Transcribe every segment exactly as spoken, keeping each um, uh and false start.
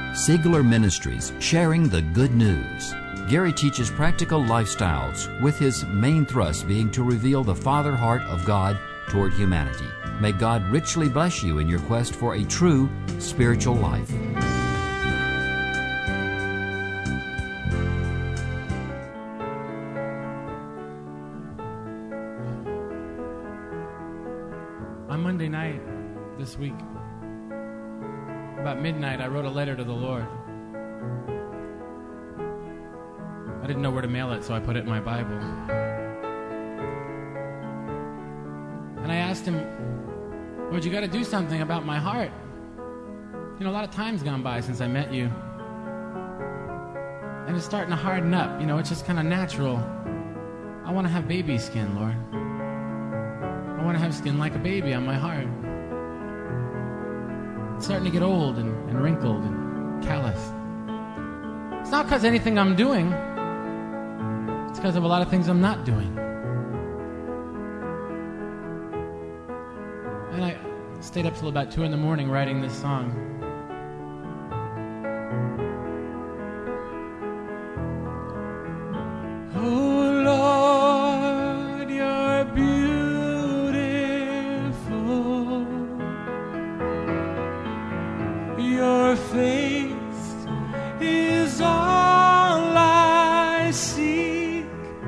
Sigler Ministries, sharing the good news. Gary teaches practical lifestyles, with his main thrust being to reveal the Father heart of God toward humanity. May God richly bless you in your quest for a true spiritual life. On Monday night this week, about midnight, I wrote a letter to the Lord. I didn't know where to mail it, so I put it in my Bible. And I asked him, Lord, you got to do something about my heart. You know, a lot of time's gone by since I met you. And it's starting to harden up. You know, it's just kind of natural. I want to have baby skin, Lord. I want to have skin like a baby on my heart. It's starting to get old and, and wrinkled and callous. It's not because of anything I'm doing. It's because of a lot of things I'm not doing. And I stayed up till about two in the morning writing this song. Oh Lord, you're beautiful. Your face is all I seek.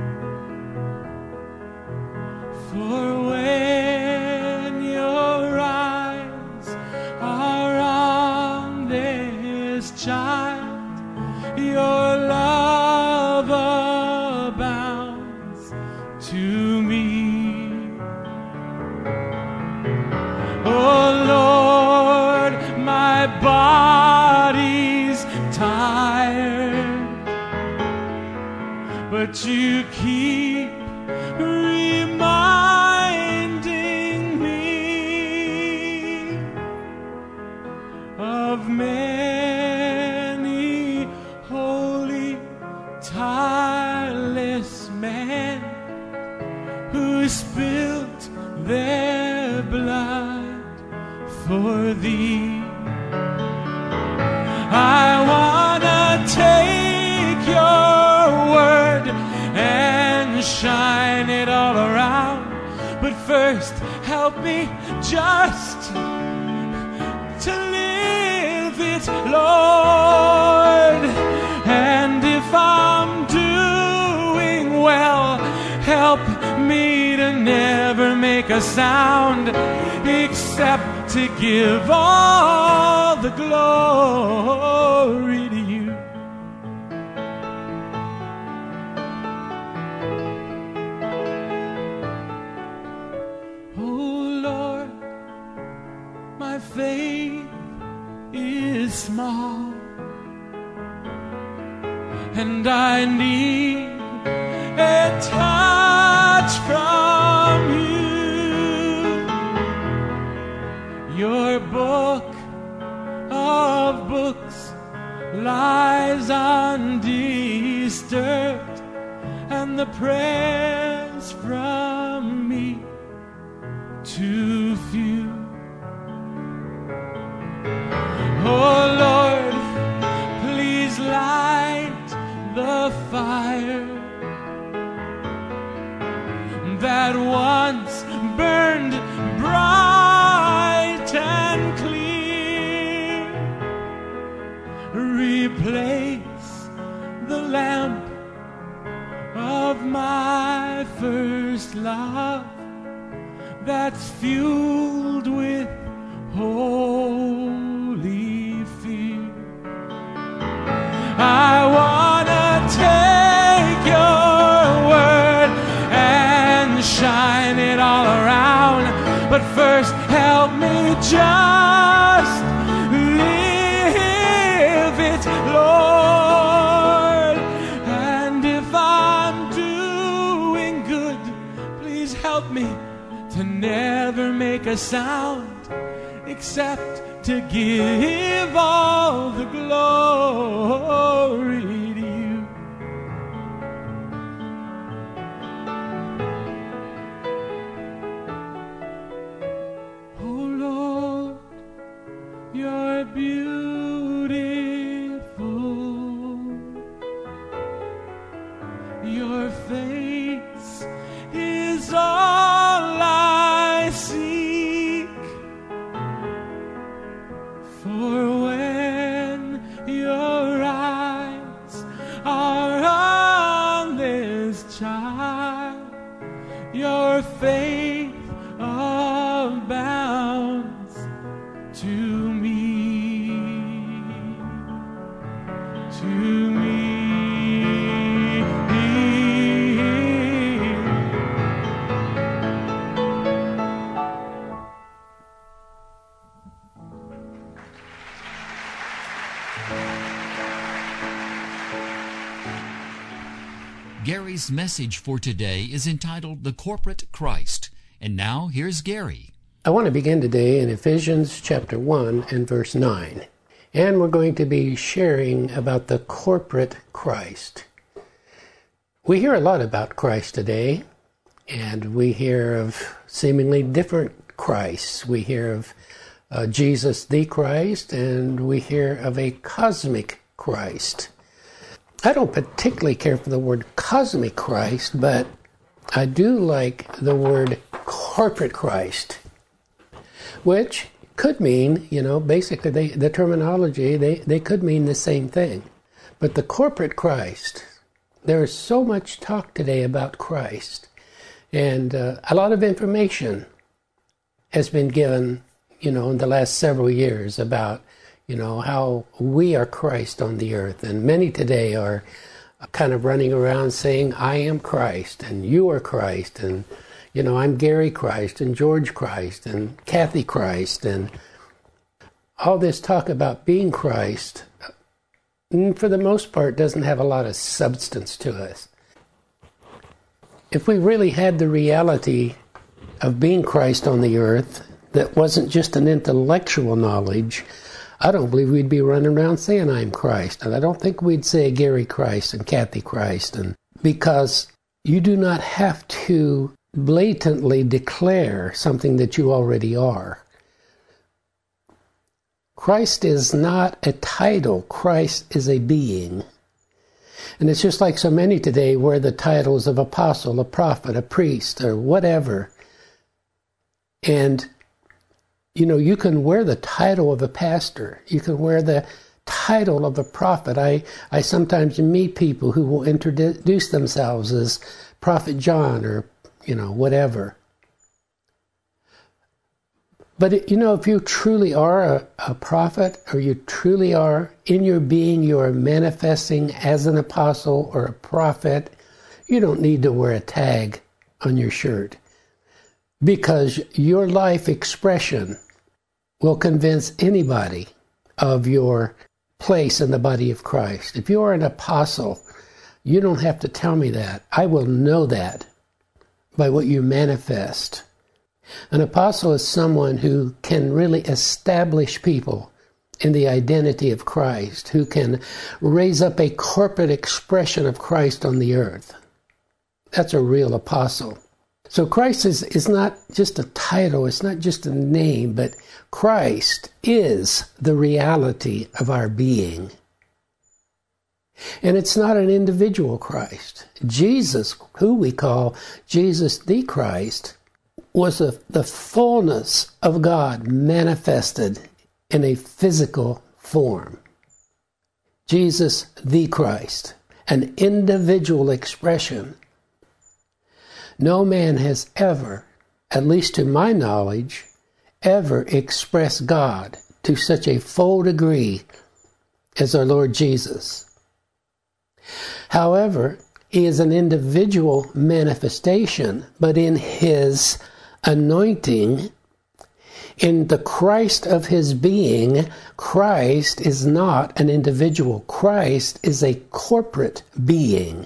For when your eyes are on this child, your love abounds to me. Oh Lord, my body's tired, but you keep reminding me of many holy, tireless men who spilt their blood for thee. I wanna take your word and shine it all around, but first help me just to live it, Lord. And if I'm doing well, help me to never make a sound except to give all the glory to you. Oh Lord, my faith is small, and I need a touch from you. Your book of books lies undisturbed, and the prayers from me too few. Oh Lord, please light the fire that once burned bright and clear. Replace the lamp of my first love that's fueled with holy fear. I wanna take your word and shine it all around, but first help me just live it, Lord. And if I'm doing good, please help me to never make a sound except to give all the glory to you. Oh Lord, you're beautiful. For when your eyes are on this child, your faith abounds to me, to me. Gary's message for today is entitled The Corporate Christ. And now, here's Gary. I want to begin today in Ephesians chapter one and verse nine. And we're going to be sharing about the corporate Christ. We hear a lot about Christ today, and we hear of seemingly different Christs. We hear of uh, Jesus the Christ, and we hear of a cosmic Christ. I don't particularly care for the word cosmic Christ, but I do like the word corporate Christ, which could mean, you know, basically they, the terminology, they, they could mean the same thing. But the corporate Christ, there is so much talk today about Christ, and uh, a lot of information has been given, you know, in the last several years about, you know, how we are Christ on the earth. And many today are kind of running around saying, I am Christ, and you are Christ, and, you know, I'm Gary Christ, and George Christ, and Kathy Christ, and all this talk about being Christ, for the most part, doesn't have a lot of substance to us. If we really had the reality of being Christ on the earth, that wasn't just an intellectual knowledge, I don't believe we'd be running around saying I'm Christ. And I don't think we'd say Gary Christ and Kathy Christ. And because you do not have to blatantly declare something that you already are. Christ is not a title. Christ is a being. And it's just like so many today wear the titles of apostle, a prophet, a priest, or whatever. And you know, you can wear the title of a pastor. You can wear the title of a prophet. I, I sometimes meet people who will introduce themselves as Prophet John or, you know, whatever. But, you know, if you truly are a, a prophet, or you truly are, in your being, you are manifesting as an apostle or a prophet, you don't need to wear a tag on your shirt. Because your life expression will convince anybody of your place in the body of Christ. If you are an apostle, you don't have to tell me that. I will know that by what you manifest. An apostle is someone who can really establish people in the identity of Christ, who can raise up a corporate expression of Christ on the earth. That's a real apostle. So Christ is, is not just a title, it's not just a name, but Christ is the reality of our being. And it's not an individual Christ. Jesus, who we call Jesus the Christ, was a, the fullness of God manifested in a physical form. Jesus the Christ, an individual expression. No man has ever, at least to my knowledge, ever expressed God to such a full degree as our Lord Jesus. However, he is an individual manifestation, but in his anointing, in the Christ of his being, Christ is not an individual. Christ is a corporate being.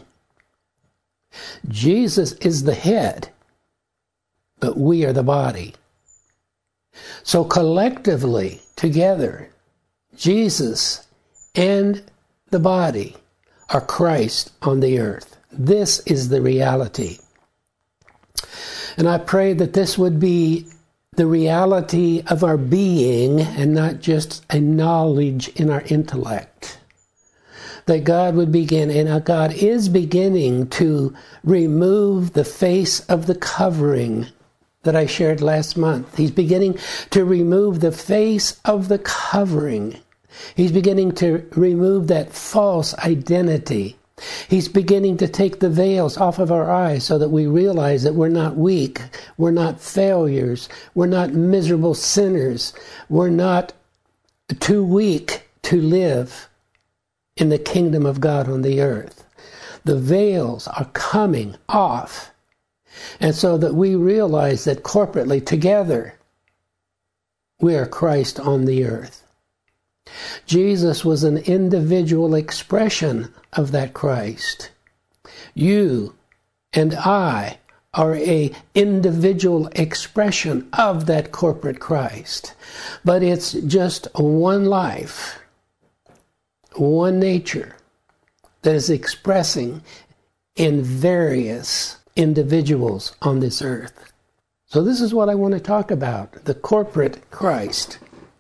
Jesus is the head, but we are the body. So collectively, together, Jesus and the body are Christ on the earth. This is the reality. And I pray that this would be the reality of our being and not just a knowledge in our intellect. That God would begin, and God is beginning to remove the face of the covering that I shared last month. He's beginning to remove the face of the covering. He's beginning to remove that false identity. He's beginning to take the veils off of our eyes so that we realize that we're not weak, we're not failures, we're not miserable sinners, we're not too weak to live in the kingdom of God on the earth. The veils are coming off. And so that we realize that corporately, together, we are Christ on the earth. Jesus was an individual expression of that Christ. You and I are an individual expression of that corporate Christ. But it's just one life, one nature that is expressing in various individuals on this earth. So this is what I want to talk about, the corporate Christ.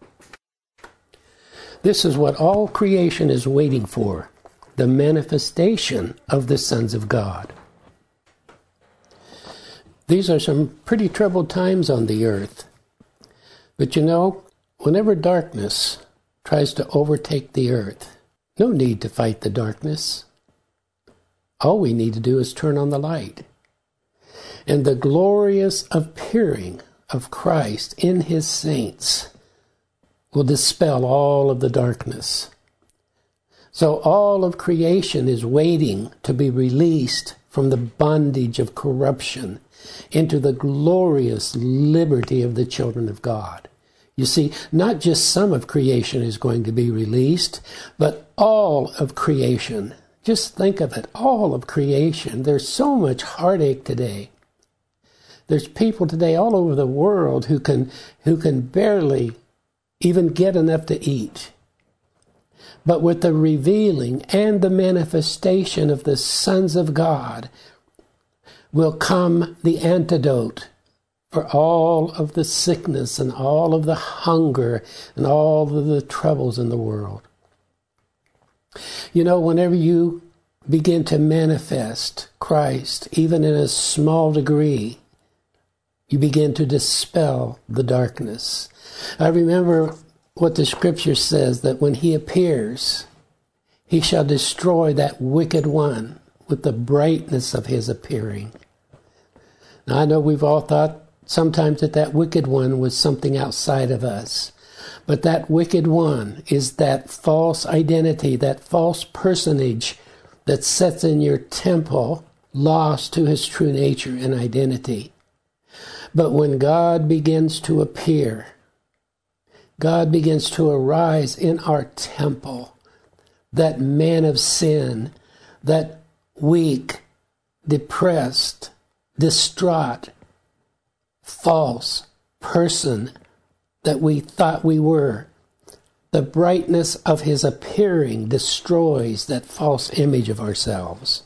This is what all creation is waiting for, the manifestation of the sons of God. These are some pretty troubled times on the earth. But you know, whenever darkness tries to overtake the earth, no need to fight the darkness. All we need to do is turn on the light. And the glorious appearing of Christ in his saints will dispel all of the darkness. So all of creation is waiting to be released from the bondage of corruption into the glorious liberty of the children of God. You see, not just some of creation is going to be released, but all of creation. Just think of it, all of creation. There's so much heartache today. There's people today all over the world who can who can barely even get enough to eat. But with the revealing and the manifestation of the sons of God will come the antidote for all of the sickness and all of the hunger and all of the troubles in the world. You know, whenever you begin to manifest Christ, even in a small degree, you begin to dispel the darkness. I remember what the scripture says, that when he appears, he shall destroy that wicked one with the brightness of his appearing. Now, I know we've all thought sometimes that that wicked one was something outside of us. But that wicked one is that false identity, that false personage that sits in your temple, lost to his true nature and identity. But when God begins to appear, God begins to arise in our temple, that man of sin, that weak, depressed, distraught, false person that we thought we were, the brightness of his appearing destroys that false image of ourselves.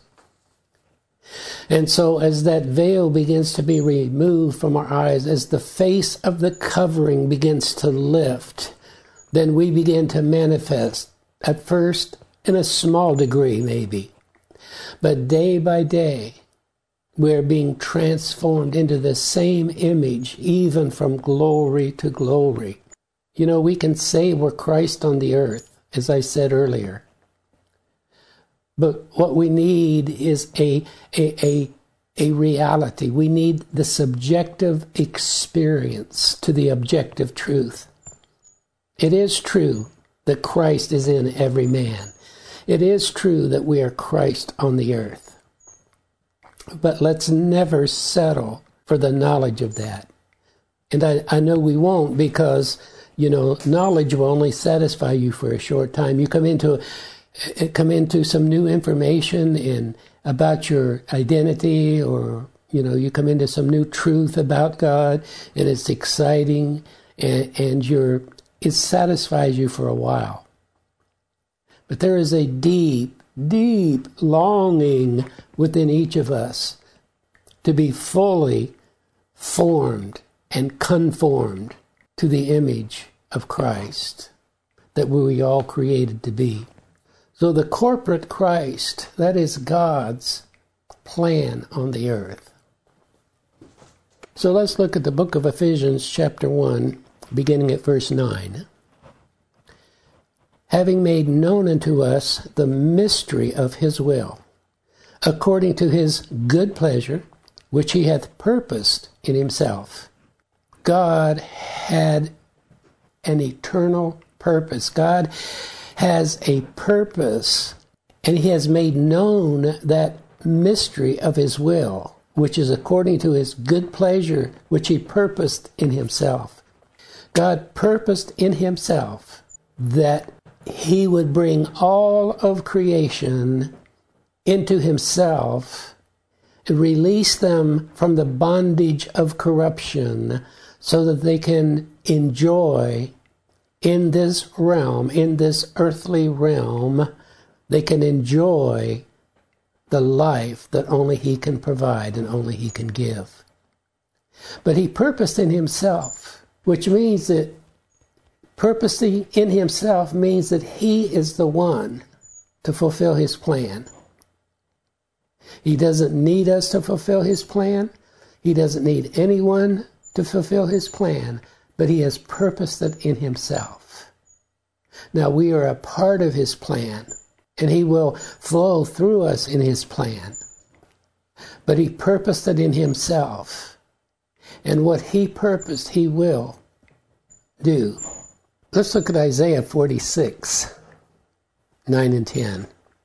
And so as that veil begins to be removed from our eyes, as the face of the covering begins to lift, then we begin to manifest, at first in a small degree maybe, but day by day, we're being transformed into the same image, even from glory to glory. You know, we can say we're Christ on the earth, as I said earlier. But what we need is a, a, a, a reality. We need the subjective experience to the objective truth. It is true that Christ is in every man. It is true that we are Christ on the earth. But let's never settle for the knowledge of that. And I, I know we won't, because, you know, knowledge will only satisfy you for a short time. You come into come into some new information in about your identity, or, you know, you come into some new truth about God, and it's exciting, and, and you're, it satisfies you for a while. But there is a deep, deep longing within each of us to be fully formed and conformed to the image of Christ that we all created to be. So the corporate Christ, that is God's plan on the earth. So let's look at the book of Ephesians chapter one, beginning at verse nine. Having made known unto us the mystery of his will, according to his good pleasure, which he hath purposed in himself. God had an eternal purpose. God has a purpose, and he has made known that mystery of his will, which is according to his good pleasure, which he purposed in himself. God purposed in himself that he would bring all of creation into himself, release them from the bondage of corruption so that they can enjoy in this realm, in this earthly realm, they can enjoy the life that only he can provide and only he can give. But he purposed in himself, which means that purposing in himself means that he is the one to fulfill his plan. He doesn't need us to fulfill his plan. He doesn't need anyone to fulfill his plan, but he has purposed it in himself. Now we are a part of his plan, and he will flow through us in his plan. But he purposed it in himself, and what he purposed, he will do. Let's look at Isaiah forty-six, nine and ten.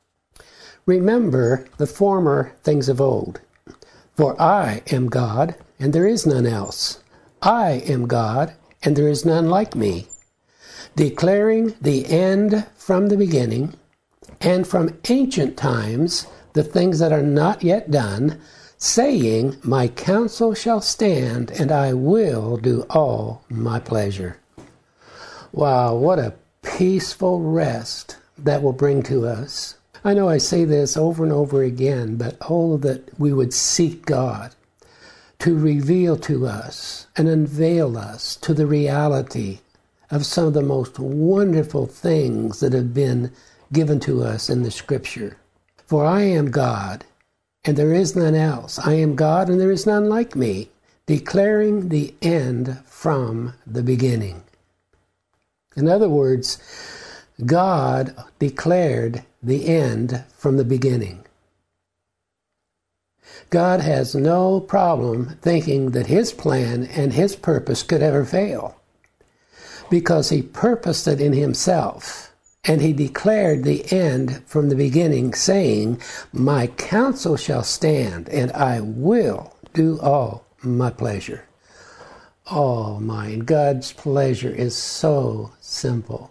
Remember the former things of old. For I am God, and there is none else. I am God, and there is none like me, declaring the end from the beginning, and from ancient times the things that are not yet done, saying, My counsel shall stand, and I will do all my pleasure. Wow, what a peaceful rest that will bring to us. I know I say this over and over again, but oh, that we would seek God to reveal to us and unveil us to the reality of some of the most wonderful things that have been given to us in the Scripture. For I am God, and there is none else. I am God, and there is none like me, declaring the end from the beginning. In other words, God declared the end from the beginning. God has no problem thinking that his plan and his purpose could ever fail, because he purposed it in himself, and he declared the end from the beginning, saying, My counsel shall stand, and I will do all my pleasure. Oh, mine, God's pleasure is so simple.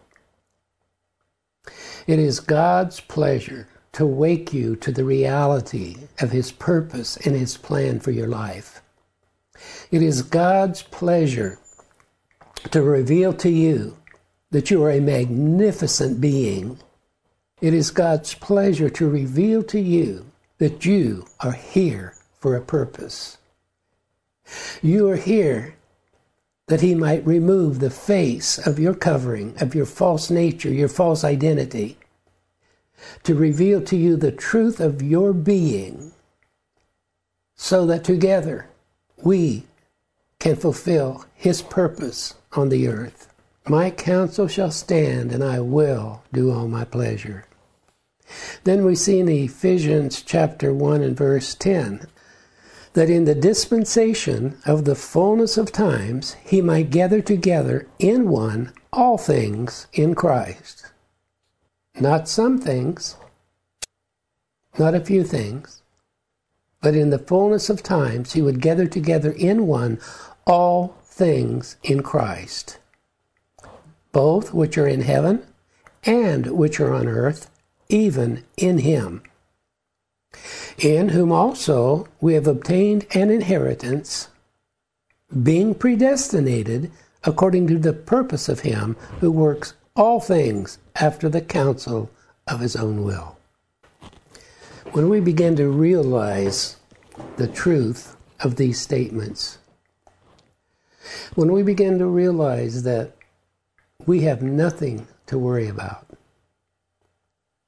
It is God's pleasure to wake you to the reality of his purpose and his plan for your life. It is God's pleasure to reveal to you that you are a magnificent being. It is God's pleasure to reveal to you that you are here for a purpose. You are here that he might remove the face of your covering, of your false nature, your false identity, to reveal to you the truth of your being, so that together we can fulfill his purpose on the earth. My counsel shall stand, and I will do all my pleasure. Then we see in Ephesians chapter one and verse ten, that in the dispensation of the fullness of times he might gather together in one all things in Christ. Not some things, not a few things, but in the fullness of times he would gather together in one all things in Christ, both which are in heaven and which are on earth, even in him, in whom also we have obtained an inheritance, being predestinated according to the purpose of him who works all things after the counsel of his own will. When we begin to realize the truth of these statements, when we begin to realize that we have nothing to worry about,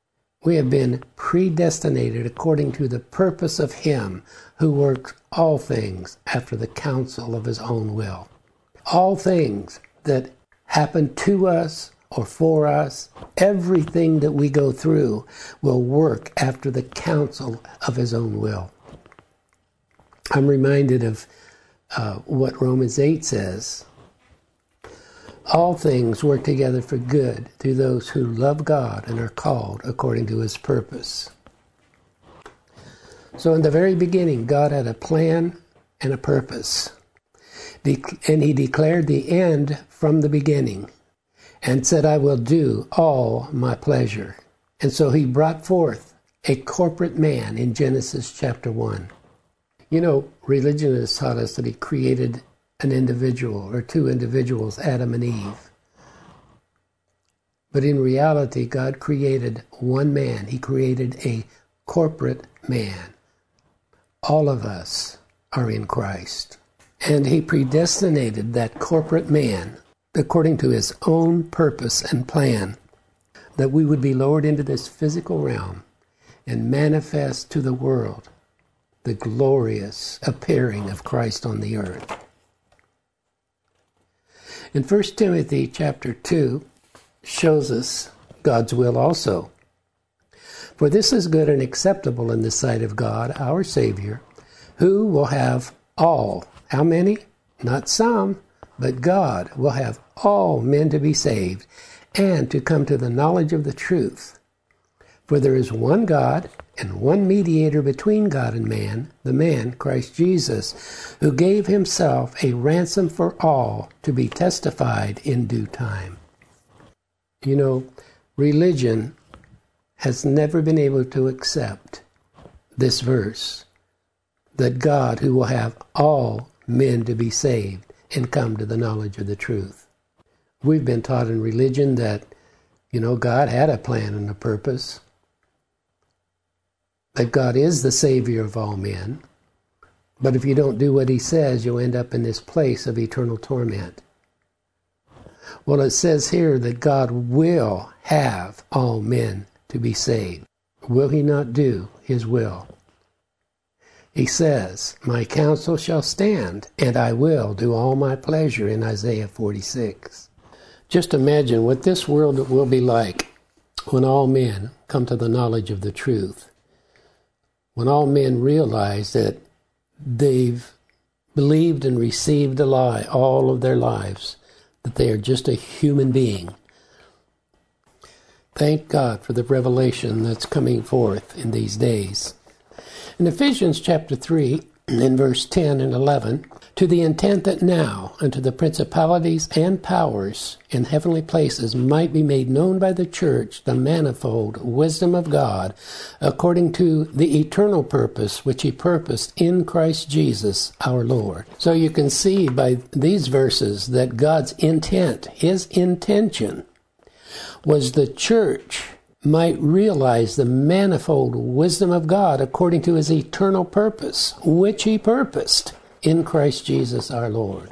We have been predestinated according to the purpose of Him who works all things after the counsel of His own will. All things that happen to us or for us, everything that we go through will work after the counsel of His own will. I'm reminded of uh, what Romans eight says. All things work together for good to those who love God and are called according to His purpose. So in the very beginning, God had a plan and a purpose. De- and He declared the end from the beginning and said, I will do all my pleasure. And so He brought forth a corporate man in Genesis chapter one. You know, religion has taught us that He created an individual or two individuals, Adam and Eve. But in reality, God created one man. He created a corporate man. All of us are in Christ. And He predestinated that corporate man according to His own purpose and plan, that we would be lowered into this physical realm and manifest to the world the glorious appearing of Christ on the earth. In First Timothy chapter two shows us God's will also. For this is good and acceptable in the sight of God, our Savior, who will have all. How many? Not some, but God will have all men to be saved and to come to the knowledge of the truth. For there is one God and one mediator between God and man, the man, Christ Jesus, who gave Himself a ransom for all to be testified in due time. You know, religion has never been able to accept this verse, that God who will have all men to be saved and come to the knowledge of the truth. We've been taught in religion that, you know, God had a plan and a purpose, that God is the Savior of all men, but if you don't do what He says, you'll end up in this place of eternal torment. Well, it says here that God will have all men to be saved. Will He not do His will? He says, my counsel shall stand, and I will do all my pleasure in Isaiah forty-six. Just imagine what this world will be like when all men come to the knowledge of the truth. When all men realize that they've believed and received a lie all of their lives, that they are just a human being. Thank God for the revelation that's coming forth in these days. In Ephesians chapter three, in verse ten and eleven, to the intent that now unto the principalities and powers in heavenly places might be made known by the church the manifold wisdom of God, according to the eternal purpose which He purposed in Christ Jesus our Lord. So you can see by these verses that God's intent, His intention, was the church might realize the manifold wisdom of God according to His eternal purpose, which He purposed in Christ Jesus our Lord.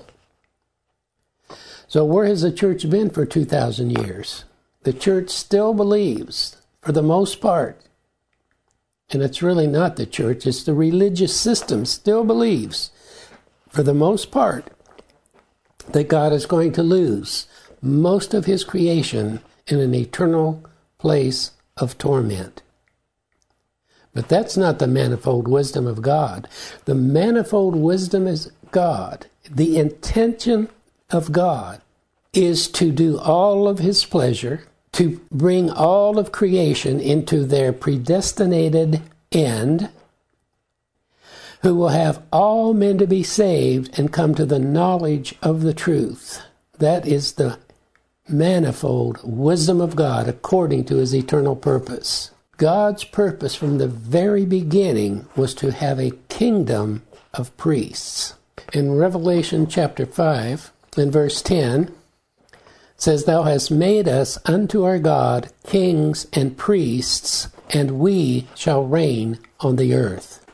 So where has the church been for two thousand years? The church still believes, for the most part, and it's really not the church, it's the religious system still believes, for the most part, that God is going to lose most of His creation in an eternal place of torment. But that's not the manifold wisdom of God. The manifold wisdom is God. The intention of God is to do all of His pleasure, to bring all of creation into their predestinated end, who will have all men to be saved and come to the knowledge of the truth. That is the manifold wisdom of God according to His eternal purpose. God's purpose from the very beginning was to have a kingdom of priests. In Revelation chapter five, in verse ten, it says, Thou hast made us unto our God kings and priests, and we shall reign on the earth.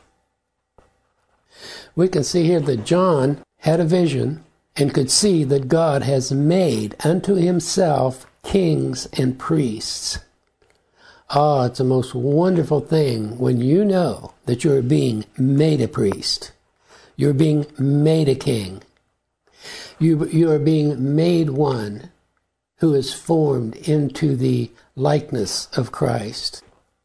We can see here that John had a vision and could see that God has made unto Himself kings and priests. Oh, it's the most wonderful thing when you know that you're being made a priest. You're being made a king. You, you are being made one who is formed into the likeness of Christ.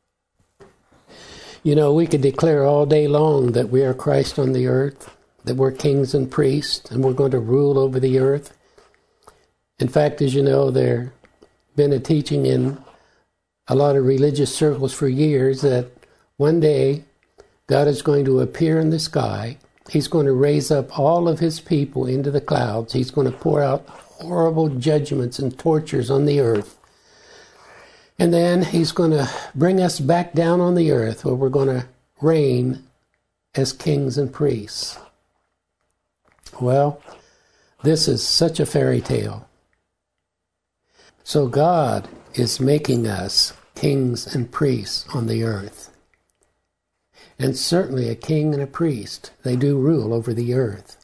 You know, we could declare all day long that we are Christ on the earth, that we're kings and priests, and we're going to rule over the earth. In fact, as you know, there's been a teaching in a lot of religious circles for years that one day God is going to appear in the sky. He's going to raise up all of his people into the clouds. He's going to pour out horrible judgments and tortures on the earth. And then he's going to bring us back down on the earth where we're going to reign as kings and priests. Well, this is such a fairy tale. So God is making us kings and priests on the earth. And certainly a king and a priest, they do rule over the earth.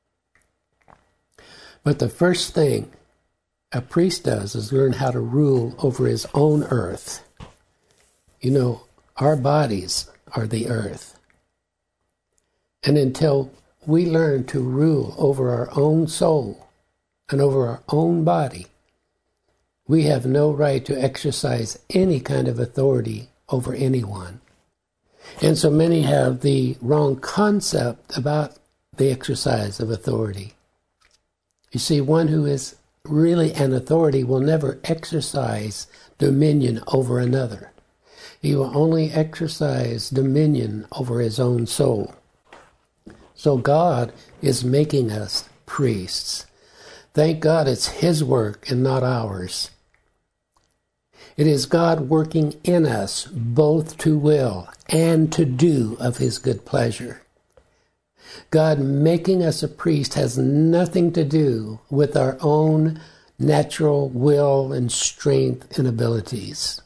But the first thing a priest does is learn how to rule over his own earth. You know, our bodies are the earth. And until we learn to rule over our own soul and over our own body, we have no right to exercise any kind of authority over anyone. And so many have the wrong concept about the exercise of authority. You see, one who is really an authority will never exercise dominion over another. He will only exercise dominion over his own soul. So God is making us priests. Thank God it's his work and not ours. It is God working in us both to will and to do of his good pleasure. God making us a priest has nothing to do with our own natural will and strength and abilities.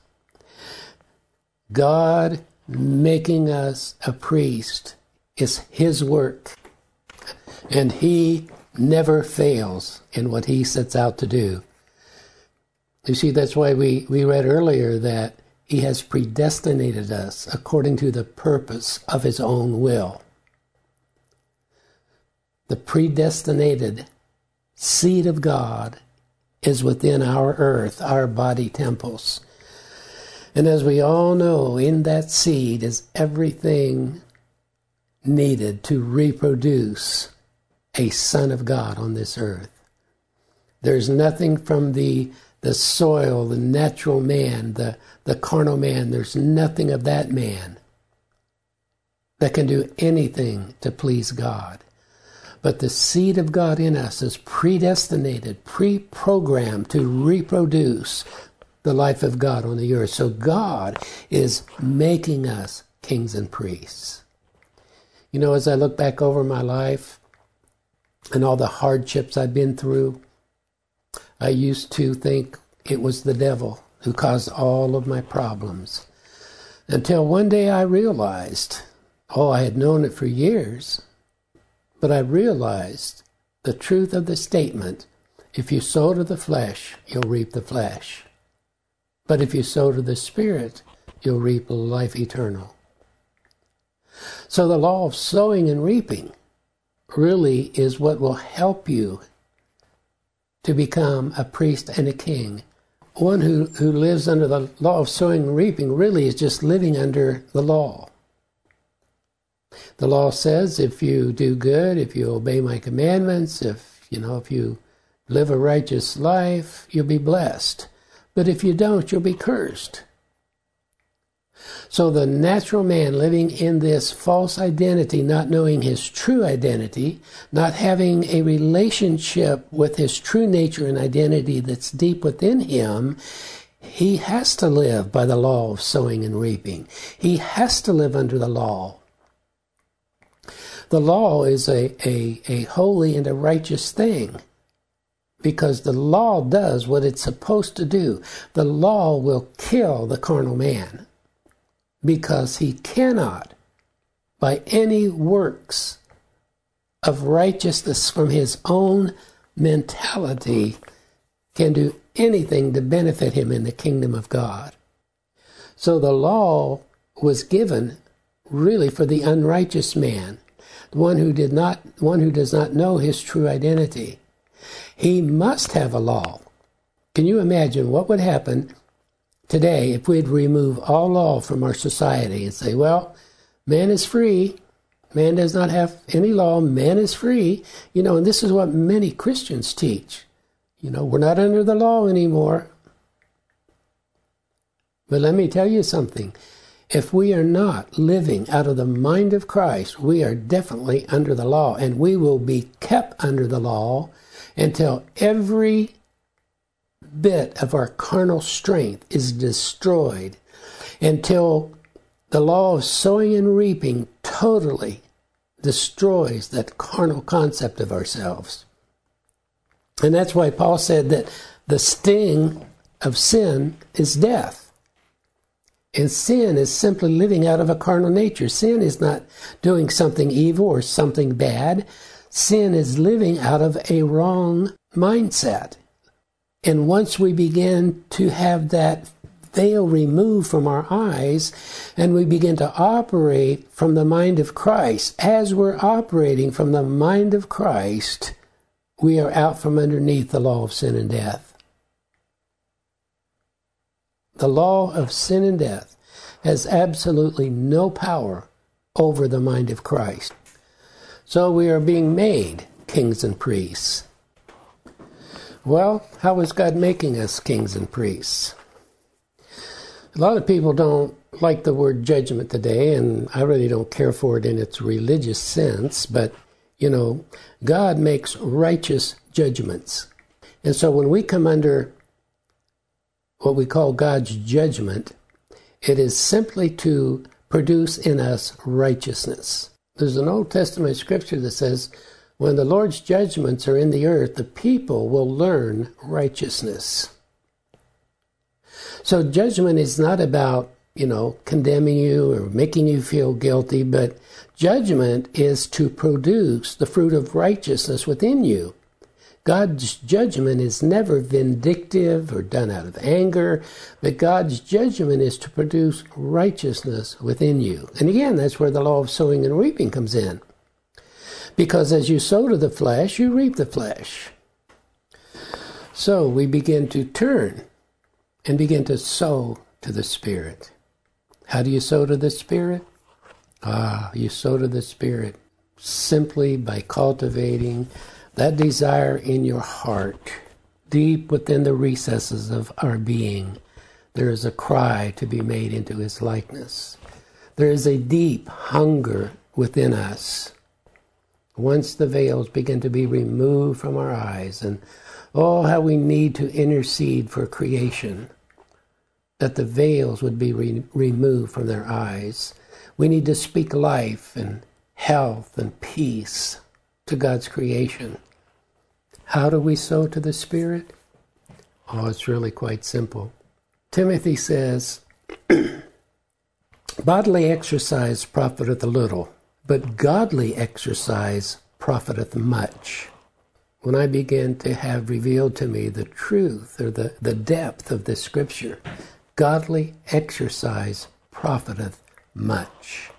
God making us a priest is his work, and he never fails in what he sets out to do. You see, that's why we, we read earlier that he has predestinated us according to the purpose of his own will. The predestinated seed of God is within our earth, our body temples. And as we all know, in that seed is everything needed to reproduce a son of God on this earth. There's nothing from the the soil, the natural man, the, the carnal man, there's nothing of that man that can do anything to please God. But the seed of God in us is predestinated, pre-programmed to reproduce the life of God on the earth. So God is making us kings and priests. You know, as I look back over my life and all the hardships I've been through, I used to think it was the devil who caused all of my problems. Until one day I realized, oh, I had known it for years, but I realized the truth of the statement, if you sow to the flesh, you'll reap the flesh. But if you sow to the Spirit, you'll reap life eternal. So the law of sowing and reaping really is what will help you to become a priest and a king. One who, who lives under the law of sowing and reaping really is just living under the law. The law says if you do good, if you obey my commandments, if you know, if you live a righteous life, you'll be blessed. But if you don't, you'll be cursed. So the natural man living in this false identity, not knowing his true identity, not having a relationship with his true nature and identity that's deep within him, he has to live by the law of sowing and reaping. He has to live under the law. The law is a, a, a holy and a righteous thing because the law does what it's supposed to do. The law will kill the carnal man, because he cannot, by any works of righteousness from his own mentality, can do anything to benefit him in the kingdom of God. So the law was given really for the unrighteous man, the one who did not, one who does not know his true identity. He must have a law. Can you imagine what would happen today if we'd remove all law from our society and say, well, man is free. Man does not have any law. Man is free. You know, and this is what many Christians teach. You know, we're not under the law anymore. But let me tell you something. If we are not living out of the mind of Christ, we are definitely under the law, and we will be kept under the law until every bit of our carnal strength is destroyed, until the law of sowing and reaping totally destroys that carnal concept of ourselves. And that's why Paul said that the sting of sin is death. And sin is simply living out of a carnal nature. Sin is not doing something evil or something bad. Sin is living out of a wrong mindset. And once we begin to have that veil removed from our eyes, and we begin to operate from the mind of Christ, as we're operating from the mind of Christ, we are out from underneath the law of sin and death. The law of sin and death has absolutely no power over the mind of Christ. So we are being made kings and priests. Well, how is God making us kings and priests? A lot of people don't like the word judgment today, and I really don't care for it in its religious sense, but, you know, God makes righteous judgments. And so when we come under what we call God's judgment, it is simply to produce in us righteousness. There's an Old Testament scripture that says, when the Lord's judgments are in the earth, the people will learn righteousness. So judgment is not about, you know, condemning you or making you feel guilty, but judgment is to produce the fruit of righteousness within you. God's judgment is never vindictive or done out of anger, but God's judgment is to produce righteousness within you. And again, that's where the law of sowing and reaping comes in. Because as you sow to the flesh, you reap the flesh. So we begin to turn and begin to sow to the Spirit. How do you sow to the Spirit? Ah, you sow to the Spirit simply by cultivating that desire in your heart. Deep within the recesses of our being, there is a cry to be made into His likeness. There is a deep hunger within us. Once the veils begin to be removed from our eyes, and oh, how we need to intercede for creation, that the veils would be re- removed from their eyes. We need to speak life and health and peace to God's creation. How do we sow to the Spirit? Oh, it's really quite simple. Timothy says, bodily exercise profiteth a little, but godly exercise profiteth much. When I begin to have revealed to me the truth or the, the depth of this scripture, godly exercise profiteth much.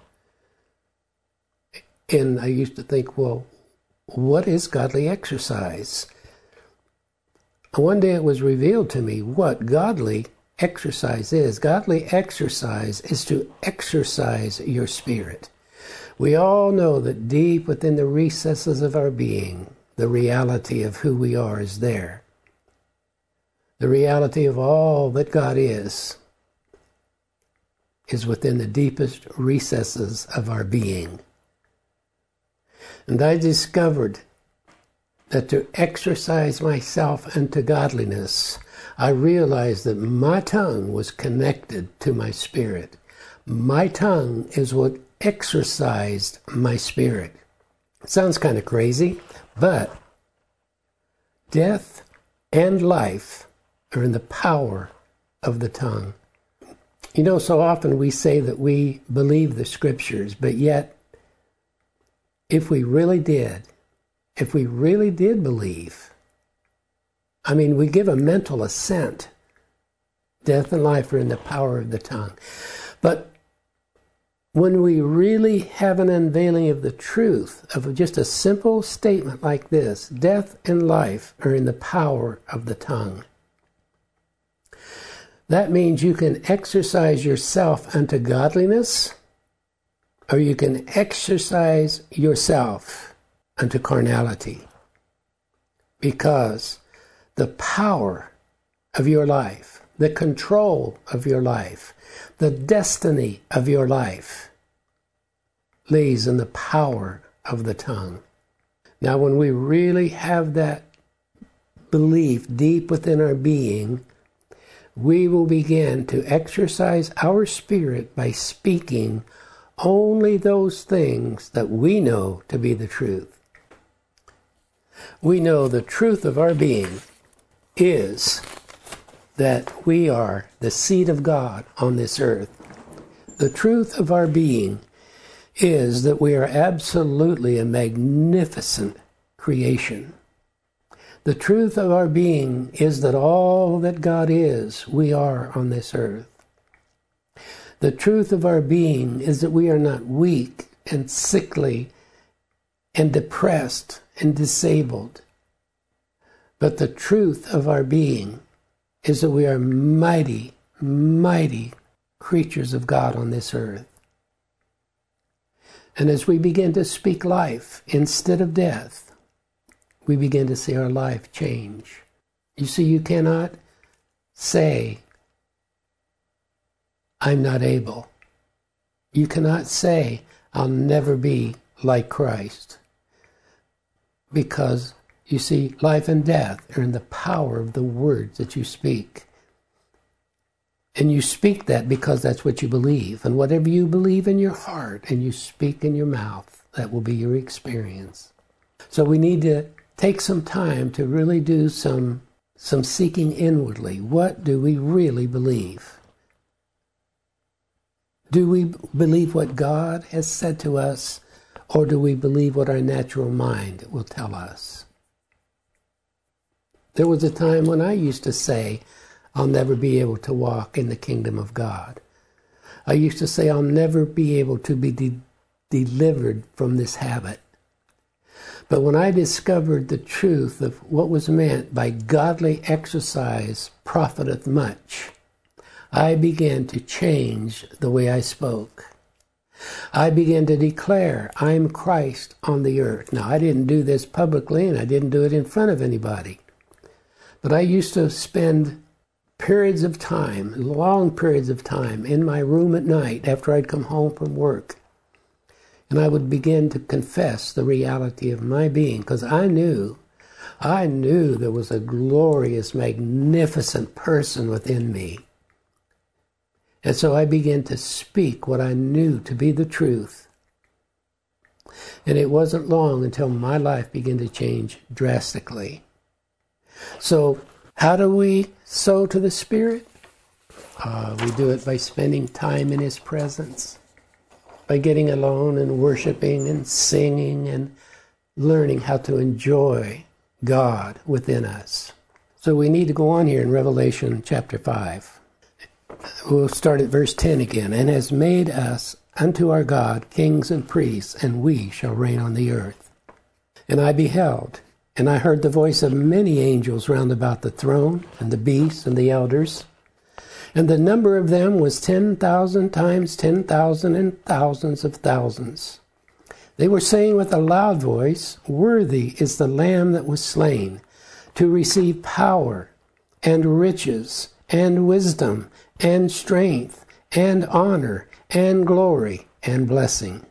And I used to think, well, what is godly exercise? One day it was revealed to me what godly exercise is. Godly exercise is to exercise your spirit. We all know that deep within the recesses of our being, the reality of who we are is there. The reality of all that God is, is within the deepest recesses of our being. And I discovered that to exercise myself unto godliness, I realized that my tongue was connected to my spirit. My tongue is what exercised my spirit. It sounds kind of crazy, but death and life are in the power of the tongue. You know, so often we say that we believe the scriptures, but yet, if we really did, if we really did believe, I mean, we give a mental assent Death and life are in the power of the tongue. But when we really have an unveiling of the truth of just a simple statement like this, death and life are in the power of the tongue. That means you can exercise yourself unto godliness, or you can exercise yourself unto carnality. Because the power of your life, the control of your life, the destiny of your life lays in the power of the tongue. Now, when we really have that belief deep within our being, we will begin to exercise our spirit by speaking only those things that we know to be the truth. We know the truth of our being is that we are the seed of God on this earth. The truth of our being is that we are absolutely a magnificent creation. The truth of our being is that all that God is, we are on this earth. The truth of our being is that we are not weak and sickly and depressed and disabled. But the truth of our being is that we are mighty, mighty creatures of God on this earth. And as we begin to speak life instead of death, we begin to see our life change. You see, you cannot say, I'm not able. You cannot say, I'll never be like Christ. Because you see, life and death are in the power of the words that you speak. And you speak that because that's what you believe. And whatever you believe in your heart and you speak in your mouth, that will be your experience. So we need to take some time to really do some, some seeking inwardly. What do we really believe? Do we believe what God has said to us, or do we believe what our natural mind will tell us? There was a time when I used to say, I'll never be able to walk in the kingdom of God. I used to say, I'll never be able to be de- delivered from this habit. But when I discovered the truth of what was meant by godly exercise profiteth much, I began to change the way I spoke. I began to declare, I am Christ on the earth. Now, I didn't do this publicly, and I didn't do it in front of anybody. But I used to spend periods of time, long periods of time, in my room at night after I'd come home from work. And I would begin to confess the reality of my being, because I knew, I knew there was a glorious, magnificent person within me. And so I began to speak what I knew to be the truth. And it wasn't long until my life began to change drastically. So how do we sow to the Spirit? Uh, we do it by spending time in His presence, by getting alone and worshiping and singing and learning how to enjoy God within us. So we need to go on here in Revelation chapter five. We'll start at verse ten again. And has made us unto our God kings and priests, and we shall reign on the earth. And I beheld, and I heard the voice of many angels round about the throne, and the beasts, and the elders. And the number of them was ten thousand times ten thousand and thousands of thousands. They were saying with a loud voice, Worthy is the Lamb that was slain, to receive power, and riches, and wisdom, and strength, and honor, and glory, and blessing.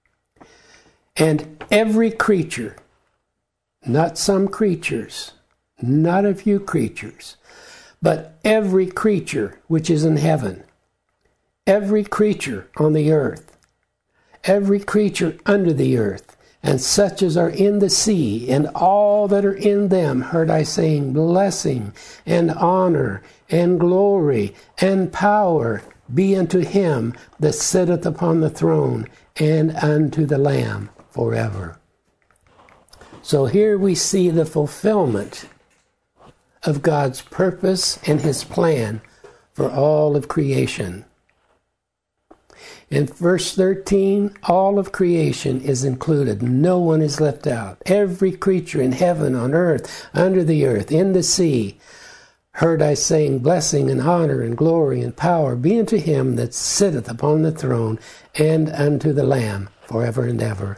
And every creature, not some creatures, not a few creatures, but every creature which is in heaven, every creature on the earth, every creature under the earth, and such as are in the sea, and all that are in them, heard I saying, Blessing, and honor, and glory, and power be unto Him that sitteth upon the throne, and unto the Lamb forever. So here we see the fulfillment of God's purpose and His plan for all of creation. In verse thirteen, all of creation is included. No one is left out. Every creature in heaven, on earth, under the earth, in the sea, heard I saying, blessing and honor and glory and power be unto him that sitteth upon the throne and unto the Lamb forever and ever.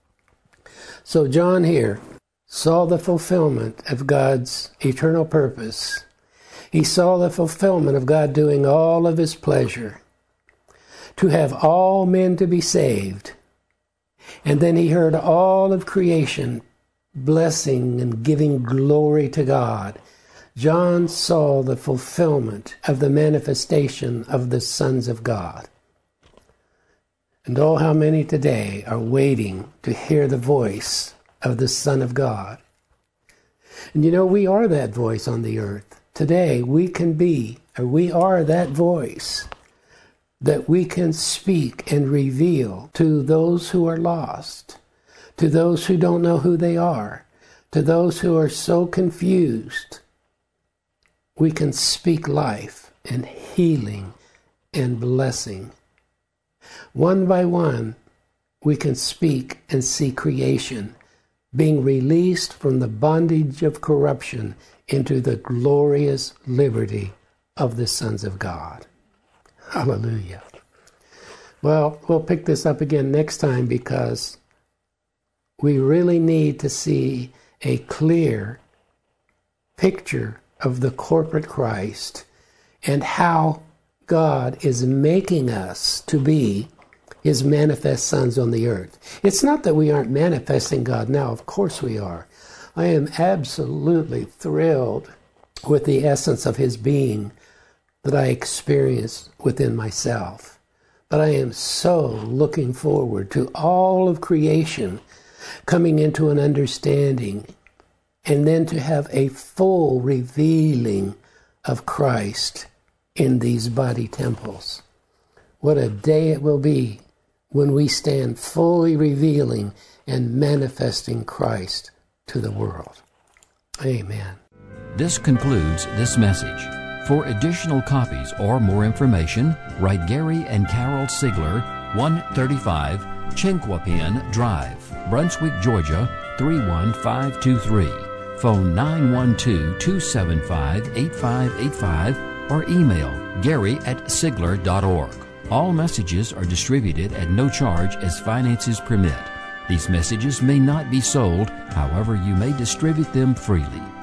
So John here saw the fulfillment of God's eternal purpose. He saw the fulfillment of God doing all of his pleasure to have all men to be saved. And then he heard all of creation blessing and giving glory to God. John saw the fulfillment of the manifestation of the sons of God. And oh, how many today are waiting to hear the voice of the Son of God. And you know, we are that voice on the earth. Today we can be, or we are that voice that we can speak and reveal to those who are lost, to those who don't know who they are, to those who are so confused. We can speak life and healing and blessing. One by one, we can speak and see creation being released from the bondage of corruption into the glorious liberty of the sons of God. Hallelujah. Well, we'll pick this up again next time because we really need to see a clear picture of the corporate Christ and how God is making us to be his manifest sons on the earth. It's not that we aren't manifesting God now. Of course we are. I am absolutely thrilled with the essence of his being that I experience within myself. But I am so looking forward to all of creation coming into an understanding and then to have a full revealing of Christ in these body temples. What a day it will be when we stand fully revealing and manifesting Christ to the world. Amen. This concludes this message. For additional copies or more information, write Gary and Carol Sigler, one thirty-five Chinquapin Drive, Brunswick, Georgia, three one five two three. Phone nine one two, two seven five, eight five eight five or email gary at sigler dot org. All messages are distributed at no charge as finances permit. These messages may not be sold, however, you may distribute them freely.